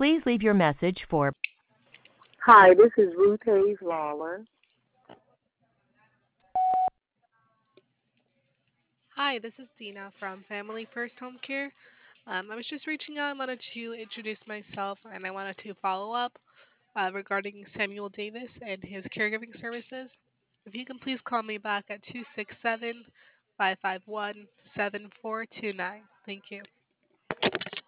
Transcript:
Please leave your message for Hi, this is Ruth Hayes Lawler. Hi, this is Dina from Family First Home Care. I was just reaching out. I wanted to introduce myself and I wanted to follow up regarding Samuel Davis and his caregiving services. If you can please call me back at 267 551 7429. Thank you.